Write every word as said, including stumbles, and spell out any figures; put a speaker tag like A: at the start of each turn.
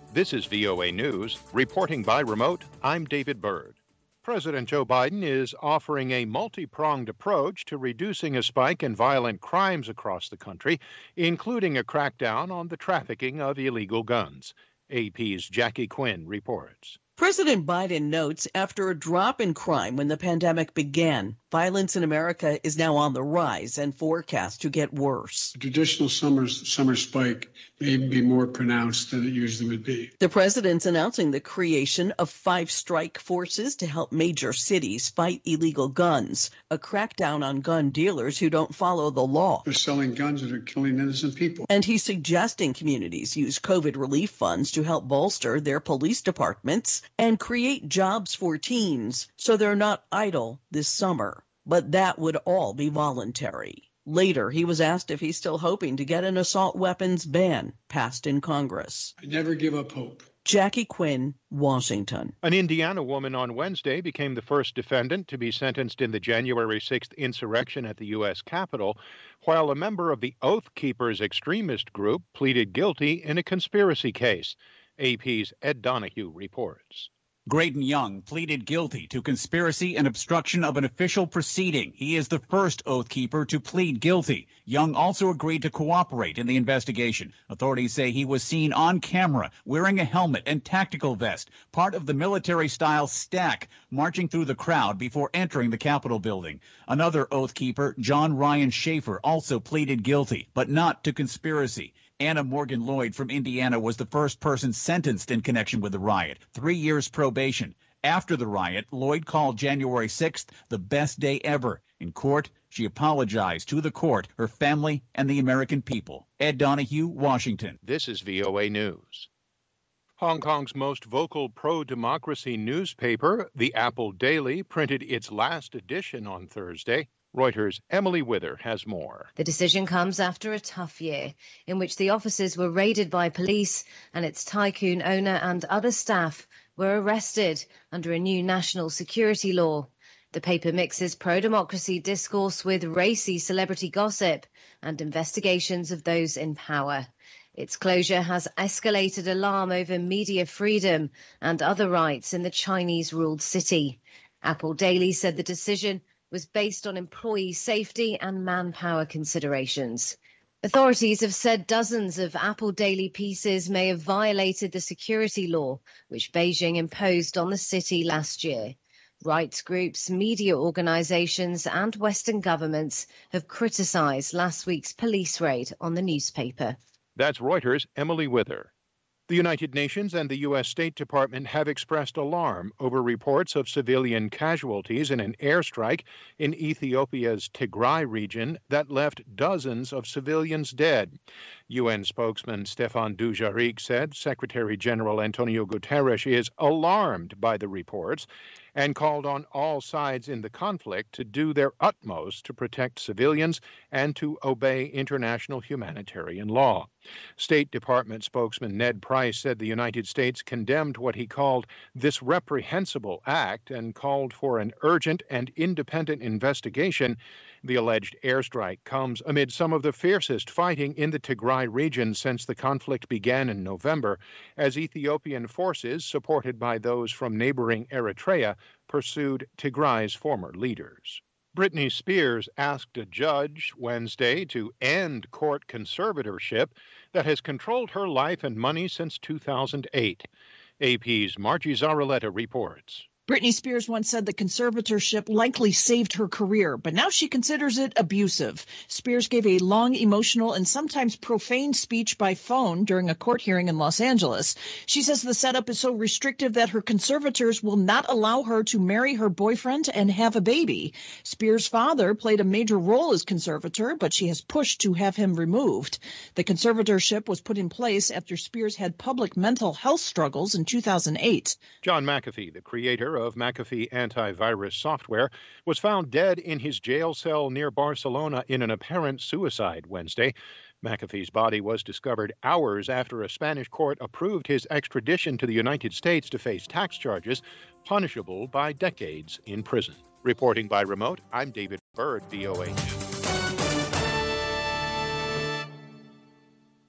A: This is V O A News. Reporting by remote, I'm David Byrd. President Joe Biden is offering a multi-pronged approach to reducing a spike in violent crimes across the country, including a crackdown on the trafficking of illegal guns. A P's Jackie Quinn reports.
B: President Biden notes after a drop in crime when the pandemic began, violence in America is now on the rise and forecast to get worse.
C: The traditional summer, summer spike may even be more pronounced than it usually would be.
B: The president's announcing the creation of five strike forces to help major cities fight illegal guns, a crackdown on gun dealers who don't follow the law.
C: They're selling guns that are killing innocent people.
B: And he's suggesting communities use COVID relief funds to help bolster their police departments and create jobs for teens so they're not idle this summer. But that would all be voluntary. Later, he was asked if he's still hoping to get an assault weapons ban passed in Congress.
C: I never give up hope.
B: Jackie Quinn, Washington.
A: An Indiana woman on Wednesday became the first defendant to be sentenced in the January sixth insurrection at the U S Capitol, while a member of the Oath Keepers extremist group pleaded guilty in a conspiracy case. A P's Ed Donahue reports.
D: Graydon Young pleaded guilty to conspiracy and obstruction of an official proceeding. He is the first Oath Keeper to plead guilty. Young also agreed to cooperate in the investigation. Authorities say he was seen on camera wearing a helmet and tactical vest, part of the military-style stack, marching through the crowd before entering the Capitol building. Another Oath Keeper, John Ryan Schaefer, also pleaded guilty, but not to conspiracy. Anna Morgan Lloyd from Indiana was the first person sentenced in connection with the riot, three years probation. After the riot, Lloyd called January sixth the best day ever. In court, she apologized to the court, her family, and the American people. Ed Donahue, Washington.
A: This is V O A News. Hong Kong's most vocal pro-democracy newspaper, the Apple Daily, printed its last edition on Thursday. Reuters' Emily Wither has more.
E: The decision comes after a tough year in which the offices were raided by police and its tycoon owner and other staff were arrested under a new national security law. The paper mixes pro-democracy discourse with racy celebrity gossip and investigations of those in power. Its closure has escalated alarm over media freedom and other rights in the Chinese-ruled city. Apple Daily said the decision was based on employee safety and manpower considerations. Authorities have said dozens of Apple Daily pieces may have violated the security law, which Beijing imposed on the city last year. Rights groups, media organizations, and Western governments have criticized last week's police raid on the newspaper.
A: That's Reuters' Emily Wither. The United Nations and the U S State Department have expressed alarm over reports of civilian casualties in an airstrike in Ethiopia's Tigray region that left dozens of civilians dead. U N spokesman Stefan Dujarric said Secretary General Antonio Guterres is alarmed by the reports and called on all sides in the conflict to do their utmost to protect civilians and to obey international humanitarian law. State Department spokesman Ned Price said the United States condemned what he called this reprehensible act and called for an urgent and independent investigation. The alleged airstrike comes amid some of the fiercest fighting in the Tigray region since the conflict began in November, as Ethiopian forces, supported by those from neighboring Eritrea, pursued Tigray's former leaders. Britney Spears asked a judge Wednesday to end court conservatorship that has controlled her life and money since two thousand eight. A P's Margie Zaraletta reports.
F: Britney Spears once said the conservatorship likely saved her career, but now she considers it abusive. Spears gave a long, emotional, and sometimes profane speech by phone during a court hearing in Los Angeles. She says the setup is so restrictive that her conservators will not allow her to marry her boyfriend and have a baby. Spears' father played a major role as conservator, but she has pushed to have him removed. The conservatorship was put in place after Spears had public mental health struggles in two thousand eight.
A: John McAfee, the creator of McAfee antivirus software, was found dead in his jail cell near Barcelona in an apparent suicide Wednesday. McAfee's body was discovered hours after a Spanish court approved his extradition to the United States to face tax charges punishable by decades in prison. Reporting by remote, I'm David Byrd, V O A News.